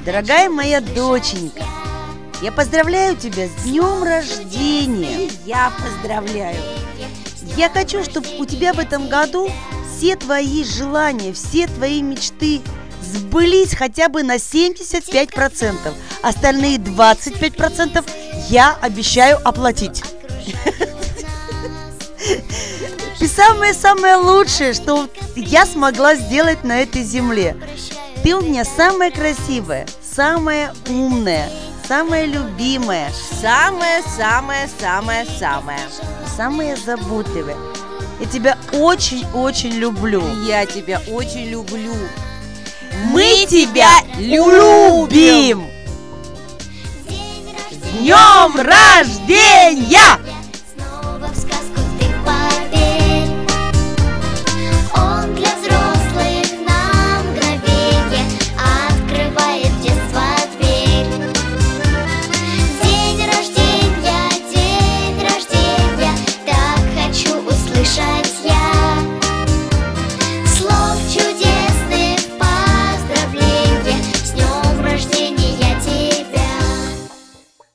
Дорогая моя доченька, я поздравляю тебя с днем рождения. Я поздравляю. Я хочу, чтобы у тебя в этом году все твои желания, все твои мечты сбылись хотя бы на 75%. Остальные 25% я обещаю оплатить. Ты самое-самое лучшее, что я смогла сделать на этой земле. Ты у меня самая красивая, самая умная, самая любимая, Самая-самая-самая-самая. самая заботливая. Я тебя очень-очень люблю. Я тебя очень люблю. Мы тебя любим! С днем рождения!